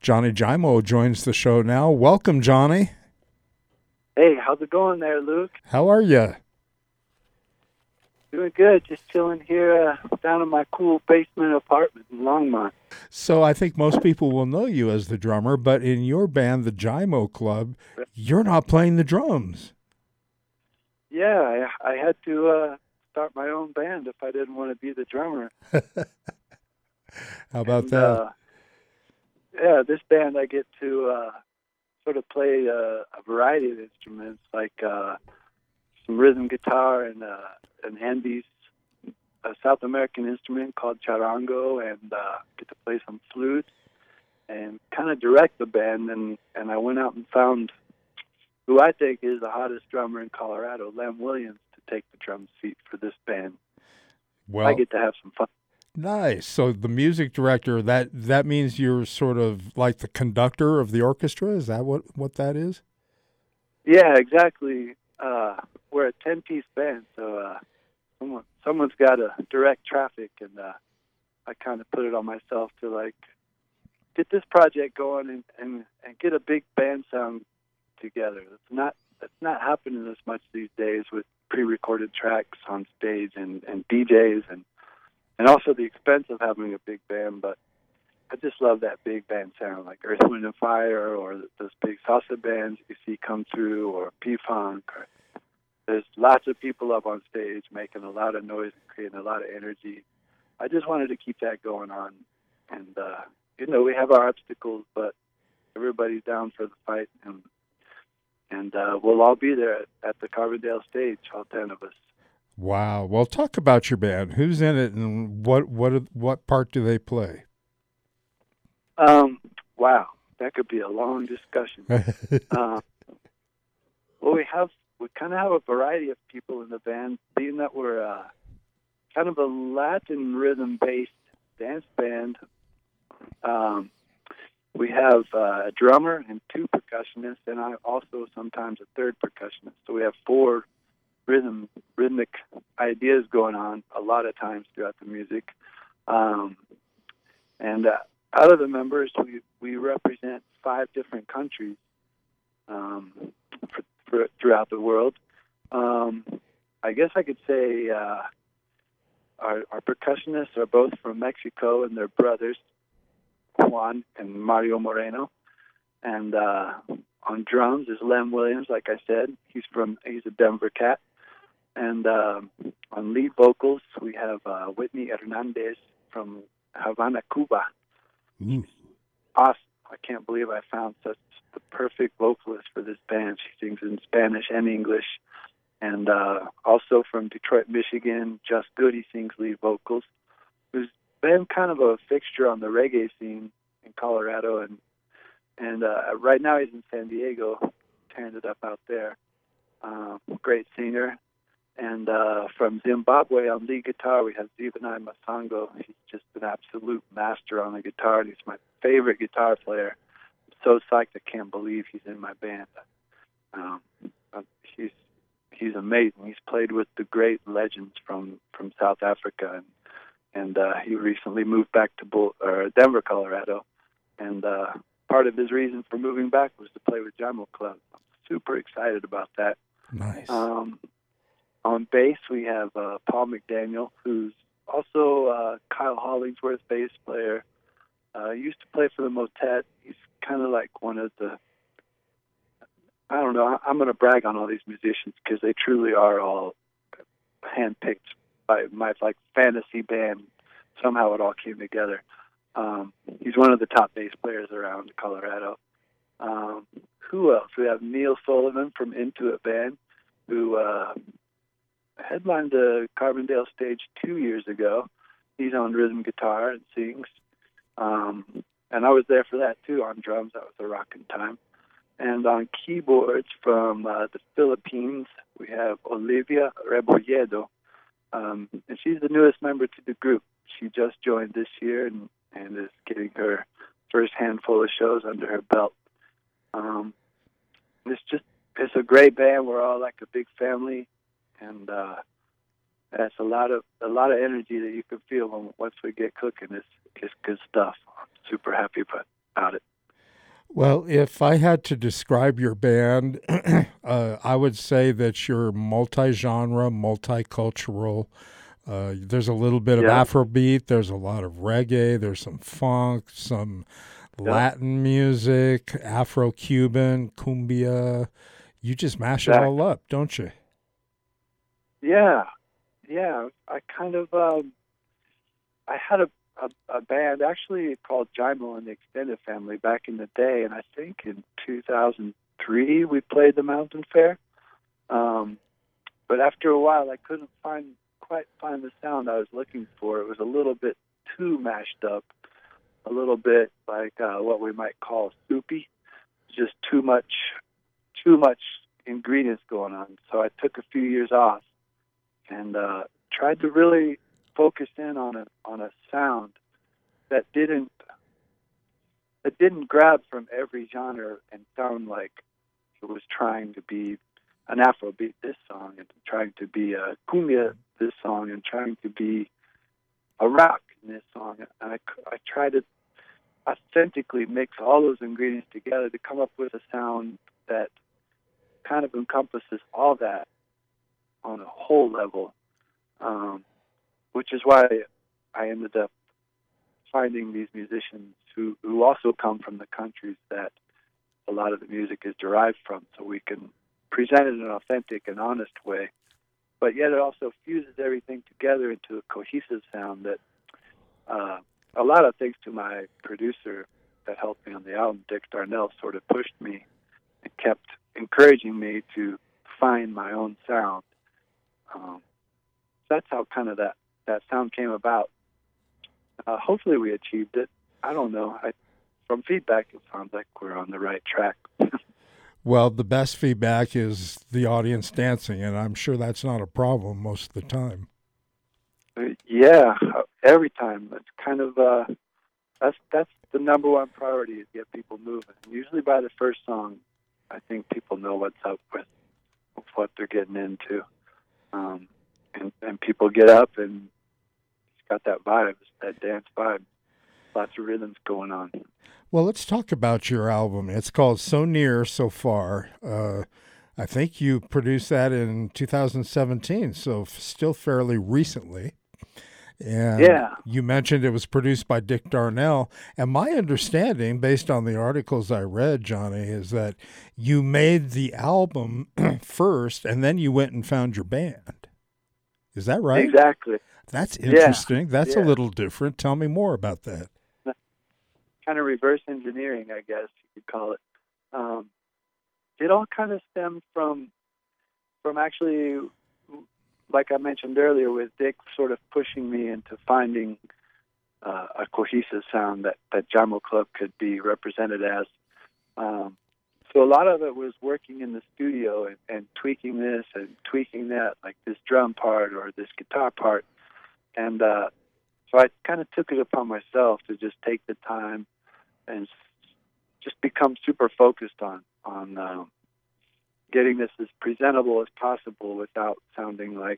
Johnny Jaimo joins the show now. Welcome, Johnny. Hey, how's it going there, Luke? How are you? Doing good. Just chilling here down in my cool basement apartment in Longmont. So I think most people will know you as the drummer, but in your band, the Jaimo Club, you're not playing the drums. Yeah, I had to start my own band if I didn't want to be the drummer. How about that? Yeah, this band I get to sort of play a variety of instruments, like some rhythm guitar and Andes, a South American instrument called charango, and get to play some flute and kind of direct the band. And I went out and found who I think is the hottest drummer in Colorado, Lem Williams, to take the drum seat for this band. Well, I get to have some fun. Nice. So the music director, that means you're sort of like the conductor of the orchestra? Is that what that is? Yeah, exactly. We're a 10-piece band, so someone's got to direct traffic, and I kind of put it on myself to like get this project going and get a big band sound together. It's not happening as much these days with pre-recorded tracks on stage and DJs and also the expense of having a big band. But I just love that big band sound, like Earth, Wind and Fire, or those big salsa bands you see come through, or P-Funk. There's lots of people up on stage making a lot of noise and creating a lot of energy. I just wanted to keep that going on. And, we have our obstacles, but everybody's down for the fight. And we'll all be there at the Carbondale stage, all 10 of us. Wow. Well, talk about your band. Who's in it, and what part do they play? Wow, that could be a long discussion. Well, we kind of have a variety of people in the band, being that we're kind of a Latin rhythm-based dance band. We have a drummer and 2 percussionists, and I also sometimes a 3rd percussionist. So we have 4 rhythmic ideas going on a lot of times throughout the music. And out of the members, we represent 5 different countries throughout the world. I guess I could say our percussionists are both from Mexico, and they're brothers, Juan and Mario Moreno. And on drums is Lem Williams, like I said. He's a Denver cat. And on lead vocals, we have Whitney Hernandez from Havana, Cuba. Awesome. I can't believe I found such the perfect vocalist for this band. She sings in Spanish and English. And also from Detroit, Michigan, Just Goody sings lead vocals, who's been kind of a fixture on the reggae scene in Colorado. And right now he's in San Diego, tearing it up out there. Great singer. And from Zimbabwe on lead guitar, we have Zibanai Masango. He's just an absolute master on the guitar, and he's my favorite guitar player. I'm so psyched I can't believe he's in my band. He's amazing. He's played with the great legends from South Africa, and he recently moved back to Denver, Colorado. And part of his reason for moving back was to play with Jaimo Club. I'm super excited about that. Nice. On bass, we have Paul McDaniel, who's also Kyle Hollingsworth bass player. Used to play for the Motet. He's kind of like one of the, I don't know, I'm going to brag on all these musicians because they truly are all handpicked by my fantasy band. Somehow it all came together. He's one of the top bass players around Colorado. Who else? We have Neil Sullivan from Intuit Band, who headlined the Carbondale stage 2 years ago. He's on rhythm guitar and sings. And I was there for that too on drums. That was a rocking time. And on keyboards from the Philippines, we have Olivia Rebolledo. And she's the newest member to the group. She just joined this year and is getting her first handful of shows under her belt. It's a great band. We're all like a big family, and that's a lot of energy that you can feel once we get cooking. It's good stuff. I'm super happy about it. Well, if I had to describe your band, I would say that you're multi-genre, multicultural. There's a little bit of Yeah, Afrobeat. There's a lot of reggae. There's some funk, some yeah, Latin music, Afro-Cuban, cumbia. You just mash it all exactly. up, don't you? Yeah, yeah. I had a band actually called Jaimo and the Extended Family back in the day, and I think in 2003 we played the Mountain Fair. Um, but after a while, I couldn't quite find the sound I was looking for. It was a little bit too mashed up, a little bit like what we might call soupy, just too much ingredients going on. So I took a few years off and tried to really focus in on a sound that didn't grab from every genre and sound like it was trying to be an Afrobeat this song and trying to be a cumbia this song and trying to be a rock in this song. And I tried to authentically mix all those ingredients together to come up with a sound that kind of encompasses all that on a whole level, which is why I ended up finding these musicians who also come from the countries that a lot of the music is derived from, so we can present it in an authentic and honest way. But yet it also fuses everything together into a cohesive sound that a lot of thanks to my producer that helped me on the album, Dick Darnell, sort of pushed me and kept encouraging me to find my own sound. Um, that's how kind of that sound came about. Hopefully we achieved it. I don't know. From feedback, it sounds like we're on the right track. Well, the best feedback is the audience dancing, and I'm sure that's not a problem most of the time. Yeah, every time. It's kind of that's the number one priority is get people moving. Usually by the first song, I think people know what's up with what they're getting into, and people get up and it's got that vibe, that dance vibe. Lots of rhythms going on. Well, let's talk about your album. It's called So Near, So Far. I think you produced that in 2017, so still fairly recently. And Yeah, you mentioned it was produced by Dick Darnell. And my understanding, based on the articles I read, Johnny, is that you made the album first and then you went and found your band. Is that right? exactly. That's Yeah, interesting. That's a yeah. little different. Tell me more about that. Kind of reverse engineering, I guess you could call it. Um, it all kind of stemmed from actually, like I mentioned earlier, with Dick sort of pushing me into finding a cohesive sound that Jamo Club could be represented as. Um, so a lot of it was working in the studio and tweaking this and tweaking that, like this drum part or this guitar part. And so I kind of took it upon myself to just take the time and just become super focused on getting this as presentable as possible without sounding like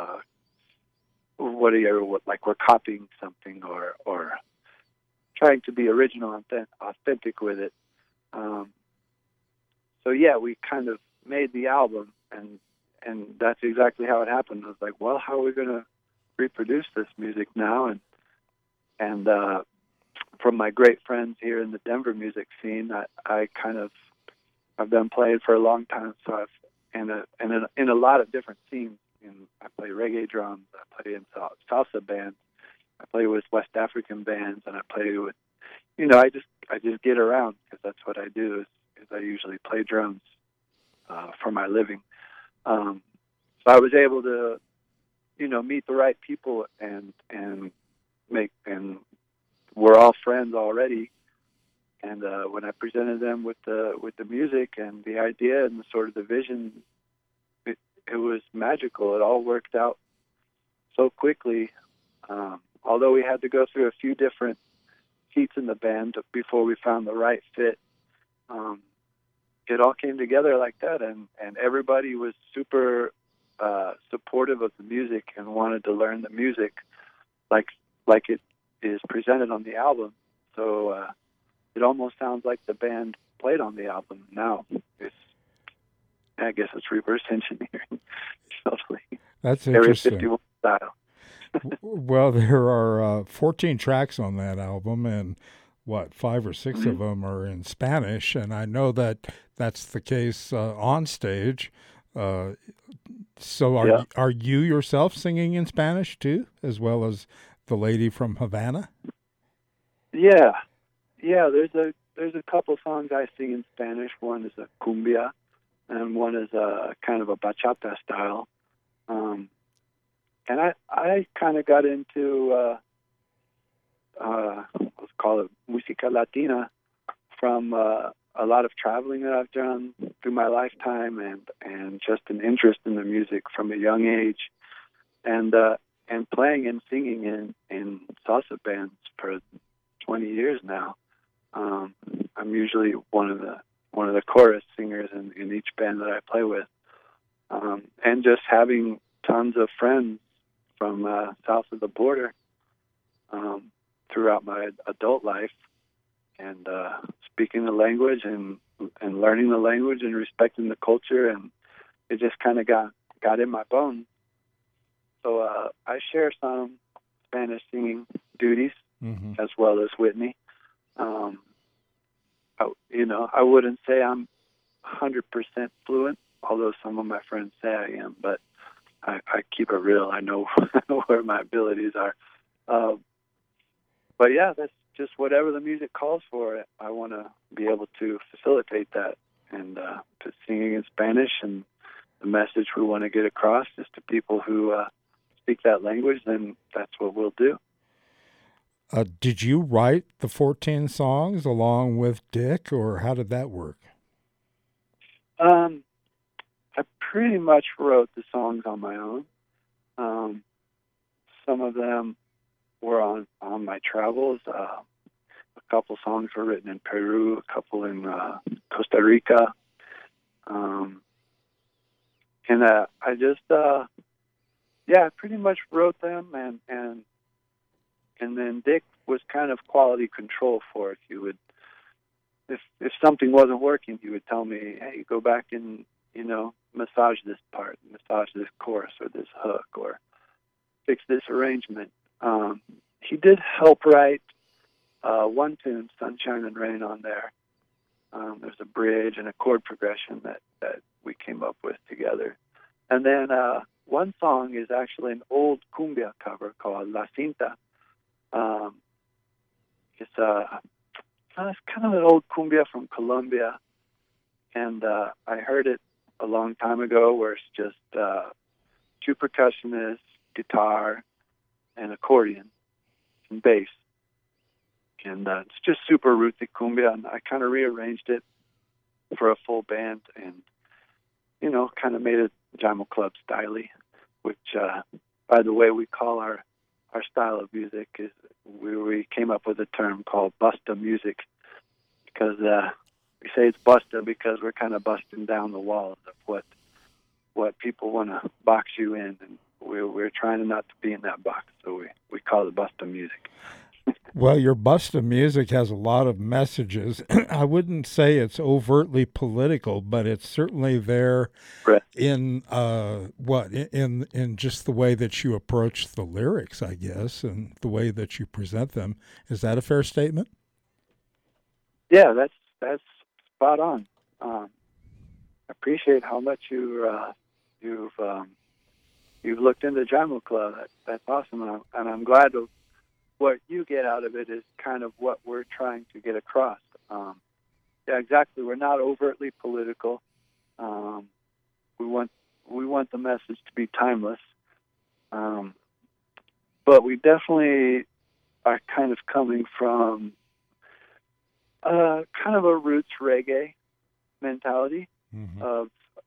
like we're copying something or trying to be original and authentic with it. Um, so yeah, we kind of made the album, and that's exactly how it happened. I was like, well, how are we going to reproduce this music now? And from my great friends here in the Denver music scene, I've been playing for a long time, so in a lot of different scenes. I play reggae drums, I play in salsa bands, I play with West African bands, and I play with, I just get around because that's what I do. Is I usually play drums for my living. So I was able to, meet the right people and we're all friends already. And when I presented them with the music and the idea and the sort of the vision, it was magical. It all worked out so quickly. Although we had to go through a few different seats in the band before we found the right fit, it all came together like that. And everybody was super supportive of the music and wanted to learn the music like it is presented on the album. So it almost sounds like the band played on the album. Now I guess it's reverse engineering. Totally. That's Area interesting. 51 style. Well, there are 14 tracks on that album, and what, 5 or 6 of them are in Spanish, and I know that that's the case on stage. Uh, so Yeah. are you yourself singing in Spanish too, as well as the lady from Havana? Yeah. There's a couple songs I sing in Spanish. One is a cumbia, and one is a kind of a bachata style. And I kind of got into let's call it música latina from a lot of traveling that I've done through my lifetime, and just an interest in the music from a young age, and playing and singing in salsa bands for 20 years now. I'm usually one of the chorus singers in each band that I play with, and just having tons of friends from south of the border throughout my adult life, and speaking the language and learning the language and respecting the culture, and it just kind of got in my bones. So I share some Spanish singing duties as well as Whitney. I wouldn't say I'm 100% fluent, although some of my friends say I am, but I keep it real. I know where my abilities are. But yeah, that's just whatever the music calls for. I want to be able to facilitate that, and to singing in Spanish, and the message we want to get across is to people who speak that language, then that's what we'll do. Did you write the 14 songs along with Dick, or how did that work? I pretty much wrote the songs on my own. Some of them were on my travels. A couple songs were written in Peru, a couple in Costa Rica. And I just, I pretty much wrote them, and then Dick was kind of quality control for it. He would, if something wasn't working, he would tell me, hey, go back and, massage this part, massage this chorus or this hook, or fix this arrangement. He did help write one tune, Sunshine and Rain, on there. There's a bridge and a chord progression that we came up with together. And then one song is actually an old cumbia cover called La Cinta. It's kind of an old cumbia from Colombia, and I heard it a long time ago, where it's just two percussionists, guitar, and accordion, and bass. And it's just super rootsy cumbia, and I kind of rearranged it for a full band, and, kind of made it Jaimo Club style-y, which, by the way, we call our style of music is we came up with a term called busta music, because we say it's busta because we're kind of busting down the walls of what people want to box you in, and we're trying not to be in that box, so we call it busta music. Well, your busta music has a lot of messages. I wouldn't say it's overtly political, but it's certainly there in in just the way that you approach the lyrics, I guess, and the way that you present them. Is that a fair statement? Yeah, that's spot on. I appreciate how much you've looked into Jaimo Club. That's awesome, and I'm glad to. What you get out of it is kind of what we're trying to get across. Yeah, exactly. We're not overtly political. We want the message to be timeless, but we definitely are kind of coming from kind of a roots reggae mentality of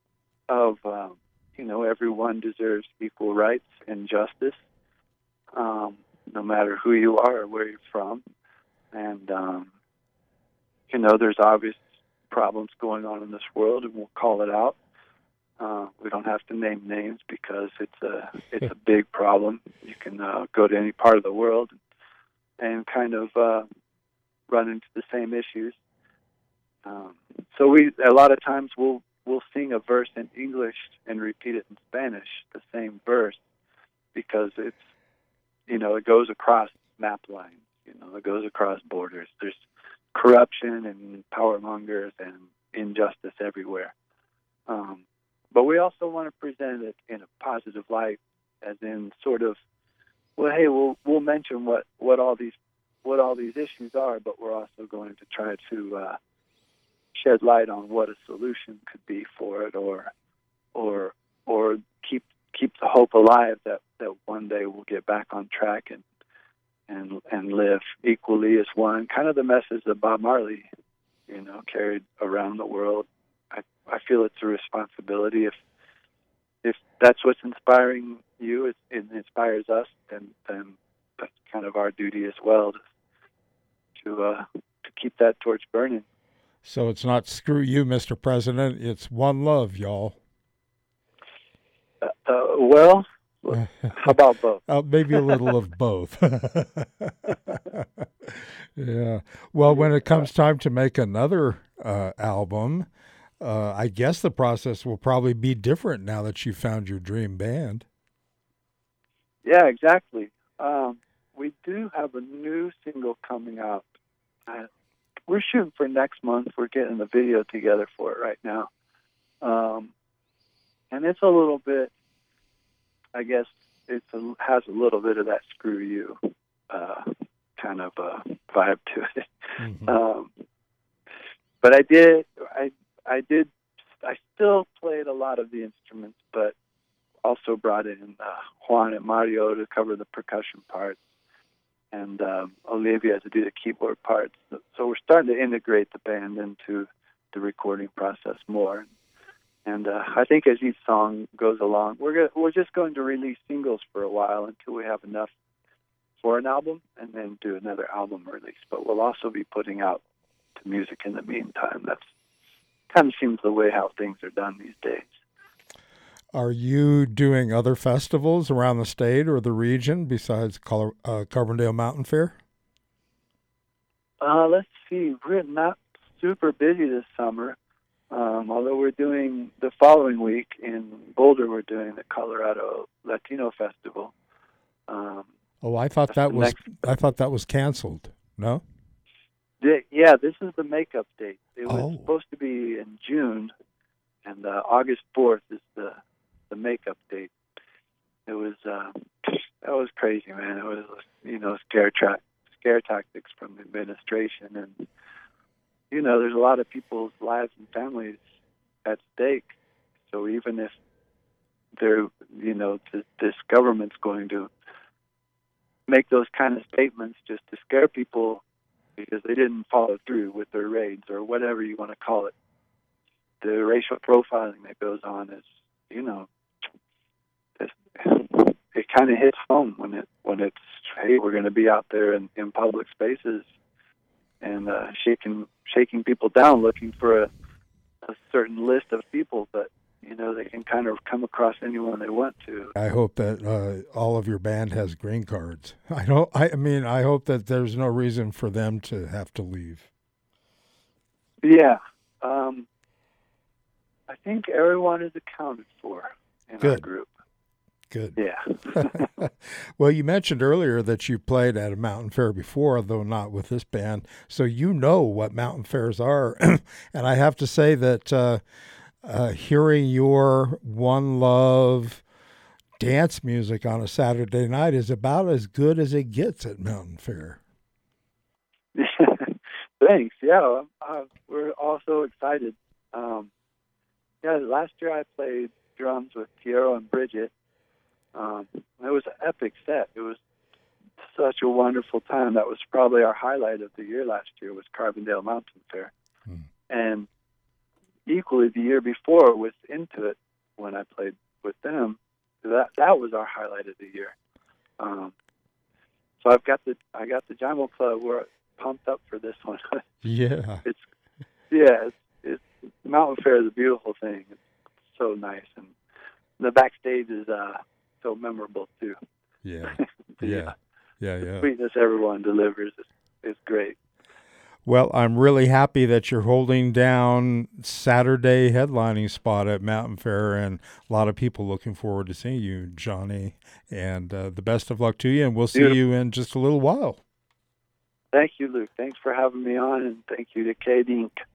everyone deserves equal rights and justice. No matter who you are or where you're from. And, there's obvious problems going on in this world, and we'll call it out. We don't have to name names because it's a big problem. You can go to any part of the world and kind of run into the same issues. So we a lot of times we'll sing a verse in English and repeat it in Spanish, the same verse, because it's, it goes across map lines. It goes across borders. There's corruption and power mongers and injustice everywhere. But we also want to present it in a positive light, as in sort of, well, hey, we'll mention what all these issues are, but we're also going to try to shed light on what a solution could be for it, or keep the hope alive that one day we'll get back on track and live equally as one. Kind of the message that Bob Marley, carried around the world. I feel it's a responsibility. If that's what's inspiring you, it inspires us, then that's kind of our duty as well to keep that torch burning. So it's not screw you, Mr. President. It's one love, y'all. Well, how about both? Maybe a little of both. Yeah. Well, when it comes time to make another album, I guess the process will probably be different now that you found your dream band. Yeah, exactly. We do have a new single coming out. We're shooting for next month. We're getting the video together for it right now. And it's a little bit, I guess, has a little bit of that screw you kind of vibe to it. Mm-hmm. But I still played a lot of the instruments, but also brought in Juan and Mario to cover the percussion parts, and Olivia to do the keyboard parts. So we're starting to integrate the band into the recording process more. And I think as each song goes along, we're just going to release singles for a while until we have enough for an album, and then do another album release. But we'll also be putting out the music in the meantime. That's kind of seems the way how things are done these days. Are you doing other festivals around the state or the region besides Carbondale Mountain Fair? Let's see. We're not super busy this summer. Although we're doing the following week in Boulder, we're doing the Colorado Latino Festival. I thought that was canceled. No? Yeah, this is the makeup date. It was supposed to be in June, and August 4th is the makeup date. It was that was crazy, man. It was scare tactics from the administration, and there's a lot of people's lives and families at stake. So even if this government's going to make those kind of statements just to scare people because they didn't follow through with their raids or whatever you want to call it, the racial profiling that goes on is, it kind of hits home when it's, hey, we're going to be out there in public spaces and shaking people down, looking for a certain list of people, but they can kind of come across anyone they want to. I hope that all of your band has green cards. I hope that there's no reason for them to have to leave. Yeah. I think everyone is accounted for in our group. Good. Yeah. Well, you mentioned earlier that you played at a mountain fair before, though not with this band. So you know what mountain fairs are. And I have to say that hearing your One Love dance music on a Saturday night is about as good as it gets at mountain fair. Thanks. Yeah, we're also excited. Last year I played drums with Piero and Bridget. It was an epic set. It was such a wonderful time. That was probably our highlight of the year last year, was Carbondale Mountain Fair. And equally the year before with Into It, when I played with them, that was our highlight of the year. So I got the Jimo Club. We're pumped up for this one. Yeah. It's Mountain Fair is a beautiful thing. It's so nice, and the backstage is so memorable too. Yeah. The Yeah. sweetness everyone delivers is great. Well, I'm really happy that you're holding down Saturday headlining spot at Mountain Fair, and a lot of people looking forward to seeing you, Johnny. And the best of luck to you, and we'll see Beautiful. you in just a little while. Thank you, Luke. Thanks for having me on, and thank you to Katie